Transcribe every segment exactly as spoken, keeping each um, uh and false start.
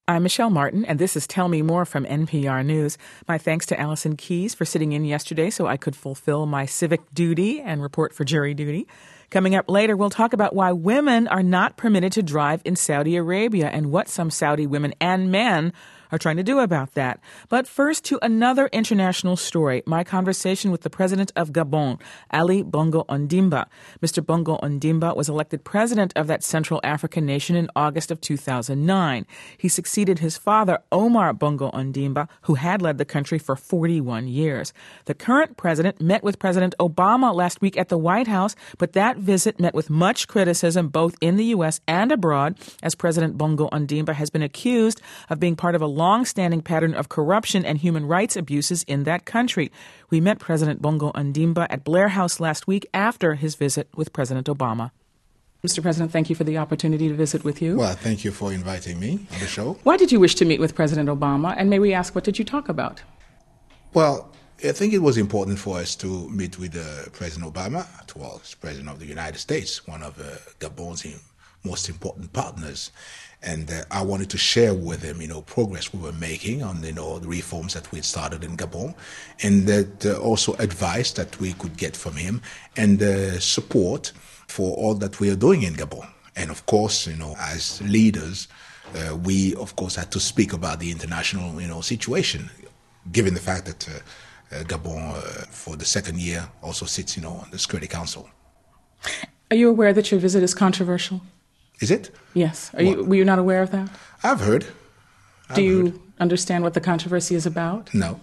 I'm Michelle Martin, and this is Tell Me More from N P R News. My thanks to Allison Keyes for sitting in yesterday so I could fulfill my civic duty and report for jury duty. Coming up later, we'll talk about why women are not permitted to drive in Saudi Arabia and what some Saudi women and men are trying to do about that. But first, to another international story, my conversation with the president of Gabon, Ali Bongo Ondimba. Mister Bongo Ondimba was elected president of that Central African nation in August of two thousand nine. He succeeded his father, Omar Bongo Ondimba, who had led the country for forty-one years. The current president met with President Obama last week at the White House, but that visit met with much criticism both in the U S and abroad, as President Bongo Ondimba has been accused of being part of a long-standing pattern of corruption and human rights abuses in that country. We met President Bongo Ondimba at Blair House last week after his visit with President Obama. Mister President, thank you for the opportunity to visit with you. Well, thank you for inviting me on the show. Why did you wish to meet with President Obama? And may we ask, what did you talk about? Well, I think it was important for us to meet with uh, President Obama, well, as President of the United States, one of uh, Gabon's most important partners. And uh, I wanted to share with him, you know, progress we were making on, you know, the reforms that we had started in Gabon, and that uh, also advice that we could get from him, and uh, support for all that we are doing in Gabon. And of course, you know, as leaders, uh, we of course had to speak about the international, you know, situation, given the fact that uh, uh, Gabon, uh, for the second year, also sits, you know, on the Security Council. Are you aware that your visit is controversial? Is it? Yes. Are you, were you not aware of that? I've heard. I've Do you heard. understand what the controversy is about? No.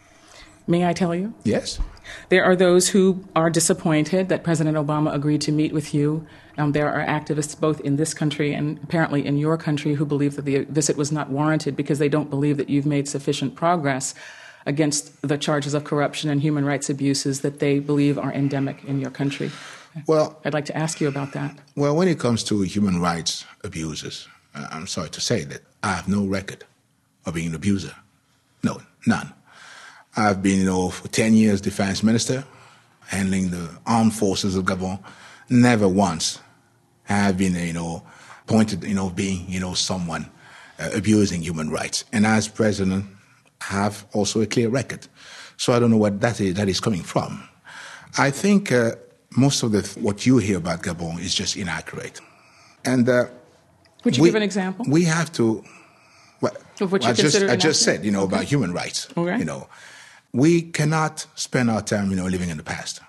May I tell you? Yes. There are those who are disappointed that President Obama agreed to meet with you. Um, there are activists both in this country and apparently in your country who believe that the visit was not warranted because they don't believe that you've made sufficient progress against the charges of corruption and human rights abuses that they believe are endemic in your country. Well, I'd like to ask you about that. Well, when it comes to human rights abuses, uh, I'm sorry to say that I have no record of being an abuser. No, none. I've been, you know, for ten years defense minister, handling the armed forces of Gabon. Never once have been, you know, pointed, you know, being, you know, someone uh, abusing human rights. And as president, have also a clear record. So I don't know what that is, that is coming from. I think uh, most of the what you hear about Gabon is just inaccurate. And uh, would you we, give an example? We have to. Well, of what you I just consider I just said, you know, okay. about human rights. Okay. You know, we cannot spend our time, you know, living in the past.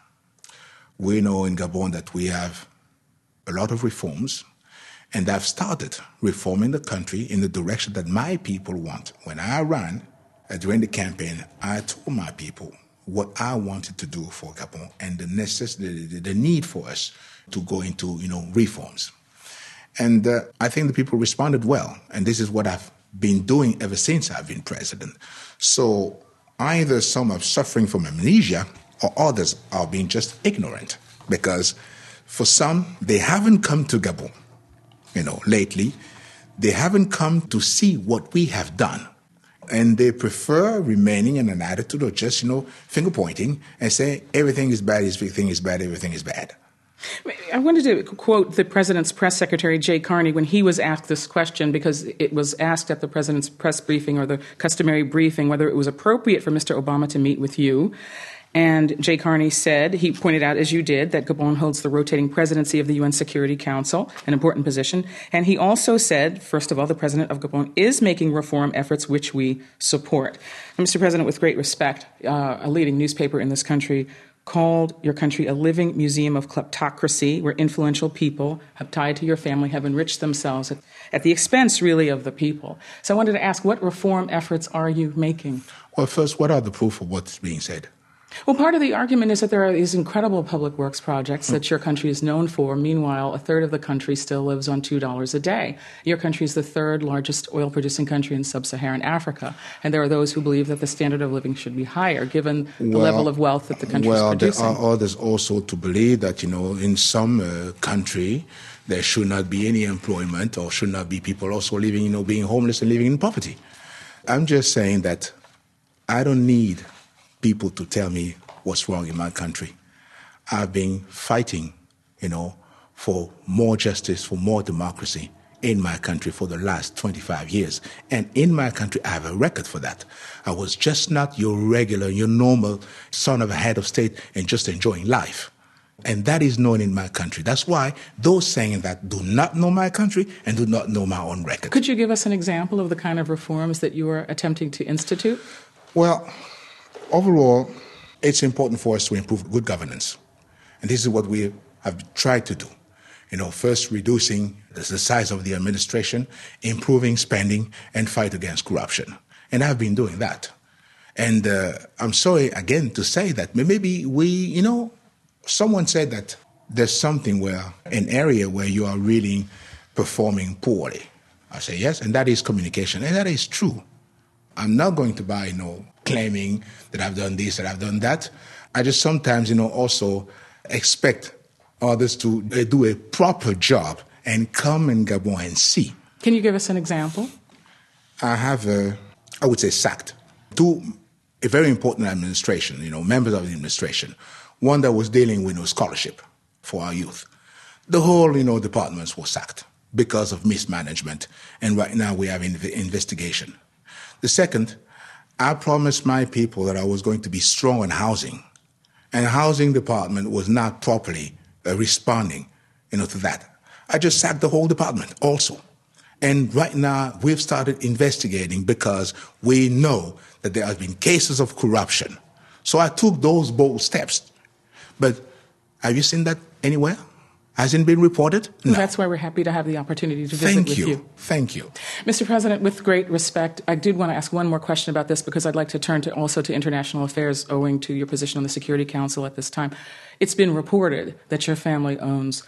We know in Gabon that we have a lot of reforms, and I've started reforming the country in the direction that my people want. When I ran uh, during the campaign, I told my people what I wanted to do for Gabon and the necessity, the, the need for us to go into, you know, reforms. And uh, I think the people responded well. And this is what I've been doing ever since I've been president. So either some are suffering from amnesia or others are being just ignorant. Because for some, they haven't come to Gabon, you know, lately. They haven't come to see what we have done. And they prefer remaining in an attitude of just, you know, finger pointing and say everything is bad, everything is bad, everything is bad. I wanted to quote the president's press secretary, Jay Carney, when he was asked this question, because it was asked at the president's press briefing or the customary briefing whether it was appropriate for Mister Obama to meet with you. And Jay Carney said, he pointed out, as you did, that Gabon holds the rotating presidency of the U N Security Council, an important position. And he also said, first of all, the president of Gabon is making reform efforts which we support. And Mister President, with great respect, uh, a leading newspaper in this country called your country a living museum of kleptocracy, where influential people have tied to your family have enriched themselves at, at the expense, really, of the people. So I wanted to ask, what reform efforts are you making? Well, first, what are the proof of what's being said? Well, part of the argument is that there are these incredible public works projects that your country is known for. Meanwhile, a third of the country still lives on two dollars a day. Your country is the third largest oil-producing country in sub-Saharan Africa. And there are those who believe that the standard of living should be higher, given the well, level of wealth that the country well, is producing. Well, there are others also to believe that, you know, in some uh, country, there should not be any employment or should not be people also living, you know, being homeless and living in poverty. I'm just saying that I don't need people to tell me what's wrong in my country. I've been fighting, you know, for more justice, for more democracy in my country for the last twenty-five years. And in my country, I have a record for that. I was just not your regular, your normal son of a head of state and just enjoying life. And that is known in my country. That's why those saying that do not know my country and do not know my own record. Could you give us an example of the kind of reforms that you are attempting to institute? Well, overall, it's important for us to improve good governance. And this is what we have tried to do. You know, first reducing the size of the administration, improving spending, and fight against corruption. And I've been doing that. And uh, I'm sorry, again, to say that maybe we, you know, someone said that there's something where, an area where you are really performing poorly. I say yes, and that is communication. And that is true. I'm not going to buy, you know, claiming that I've done this, that I've done that. I just sometimes, you know, also expect others to do a proper job and come in Gabon and see. Can you give us an example? I have, uh, I would say, sacked two, a very important administration, you know, members of the administration. One that was dealing with, you know, scholarship for our youth. The whole, you know, departments were sacked because of mismanagement. And right now we have an investigation. The second, I promised my people that I was going to be strong on housing. And the housing department was not properly uh, responding, you know, to that. I just sacked the whole department also. And right now we've started investigating because we know that there have been cases of corruption. So I took those bold steps. But have you seen that anywhere? Hasn't been reported? No. Well, that's why we're happy to have the opportunity to visit Thank with you. you. Thank you. Mister President, with great respect, I did want to ask one more question about this because I'd like to turn to also to international affairs owing to your position on the Security Council at this time. It's been reported that your family owns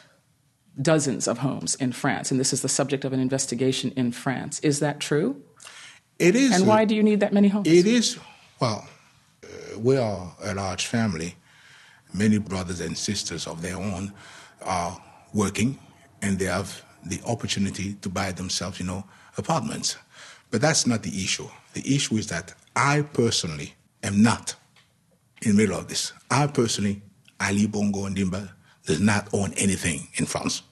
dozens of homes in France, and this is the subject of an investigation in France. Is that true? It is. And why do you need that many homes? It is. Well, uh, we are a large family. Many brothers and sisters of their own are working, and they have the opportunity to buy themselves, you know, apartments. But that's not the issue. The issue is that I personally am not in the middle of this. I personally, Ali Bongo Ondimba, does not own anything in France.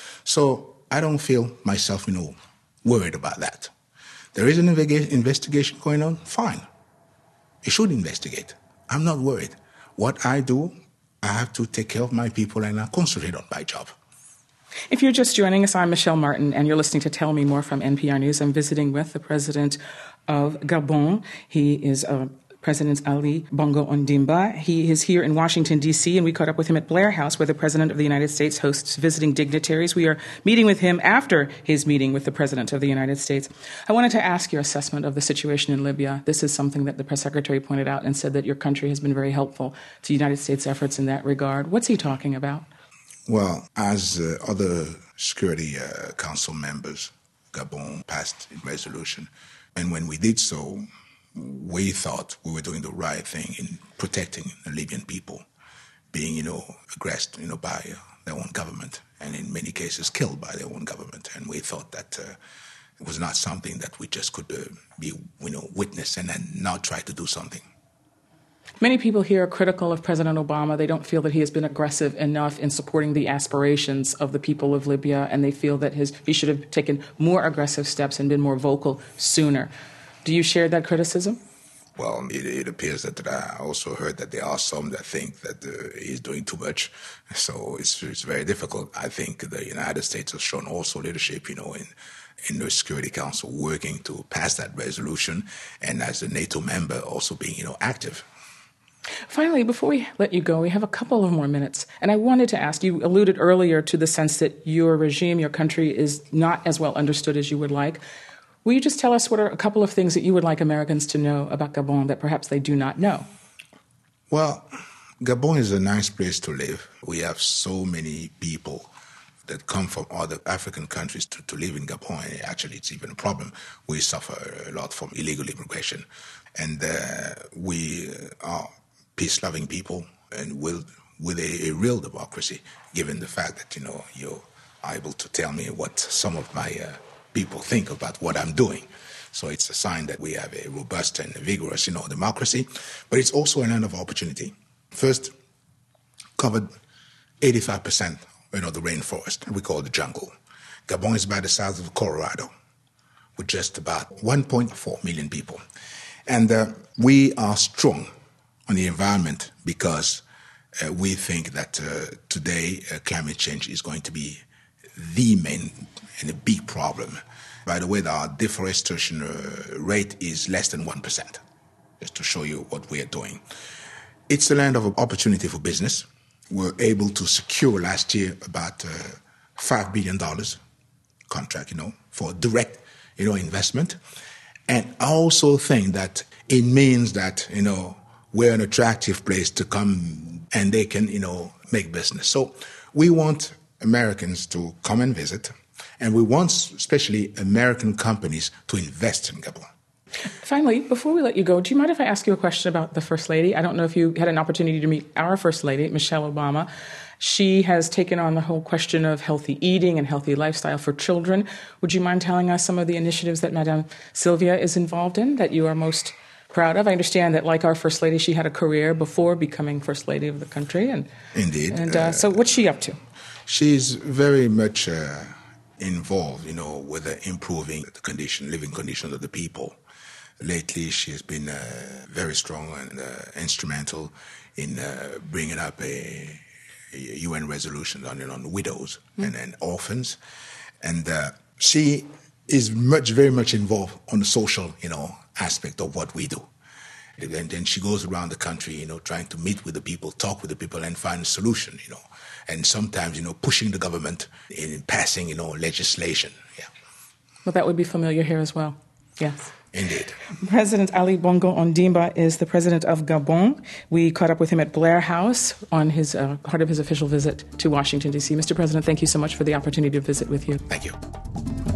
So I don't feel myself, you know, worried about that. There is an investigation going on, fine. You should investigate. I'm not worried. What I do, I have to take care of my people and I concentrate on my job. If you're just joining us, I'm Michelle Martin, and you're listening to Tell Me More from N P R News. I'm visiting with the president of Gabon. He is uh, President Ali Bongo Ondimba. He is here in Washington, D C, and we caught up with him at Blair House, where the President of the United States hosts visiting dignitaries. We are meeting with him after his meeting with the President of the United States. I wanted to ask your assessment of the situation in Libya. This is something that the press secretary pointed out and said that your country has been very helpful to United States efforts in that regard. What's he talking about? Well, as uh, other Security uh, Council members, Gabon passed a resolution. And when we did so, we thought we were doing the right thing in protecting the Libyan people, being, you know, aggressed, you know, by uh, their own government, and in many cases killed by their own government. And we thought that uh, it was not something that we just could uh, be, you know, witness and then not try to do something. Many people here are critical of President Obama. They don't feel that he has been aggressive enough in supporting the aspirations of the people of Libya, and they feel that his, he should have taken more aggressive steps and been more vocal sooner. Do you share that criticism? Well, it, it appears that I also heard that there are some that think that uh, he's doing too much. So it's, it's very difficult. I think the United States has shown also leadership, you know, in, in the Security Council working to pass that resolution, and as a NATO member also being, you know, active. Finally, before we let you go, we have a couple of more minutes. And I wanted to ask, you alluded earlier to the sense that your regime, your country, is not as well understood as you would like. Will you just tell us what are a couple of things that you would like Americans to know about Gabon that perhaps they do not know? Well, Gabon is a nice place to live. We have so many people that come from other African countries to, to live in Gabon. And actually, it's even a problem. We suffer a lot from illegal immigration. And uh, we are peace-loving people and will, with a, a real democracy, given the fact that, you know, you're able to tell me what some of my uh, people think about what I'm doing. So it's a sign that we have a robust and vigorous, you know, democracy. But it's also a land of opportunity. First, covered eighty-five percent, you know, the rainforest, we call the jungle. Gabon is about the size of Colorado, with just about one point four million people. And uh, we are strong on the environment because uh, we think that uh, today uh, climate change is going to be the main and a big problem. By the way, our deforestation uh, rate is less than one percent, just to show you what we are doing. It's a land of opportunity for business. We're able to secure last year about uh, five billion dollars contract, you know, for direct, you know, investment. And I also think that it means that, you know, we're an attractive place to come and they can, you know, make business. So we want Americans to come and visit, and we want especially American companies to invest in Gabon. Finally, before we let you go, do you mind if I ask you a question about the First Lady? I don't know if you had an opportunity to meet our First Lady, Michelle Obama. She has taken on the whole question of healthy eating and healthy lifestyle for children. Would you mind telling us some of the initiatives that Madame Sylvia is involved in that you are most proud of? I understand that, like our First Lady, she had a career before becoming First Lady of the country. And, Indeed. And uh, uh, so what's she up to? She's very much uh, involved, you know, with uh, improving the condition, living conditions of the people. Lately, she has been uh, very strong and uh, instrumental in uh, bringing up a, a U N resolution on, on widows mm. and, and orphans. And uh, she is much, very much involved on the social, you know, aspect of what we do. And then she goes around the country, you know, trying to meet with the people, talk with the people, and find a solution, you know. And sometimes, you know, pushing the government in passing, you know, legislation. Yeah. Well, that would be familiar here as well. Yes. Indeed. President Ali Bongo Ondimba is the president of Gabon. We caught up with him at Blair House on his uh, part of his official visit to Washington, D C. Mister President, thank you so much for the opportunity to visit with you. Thank you.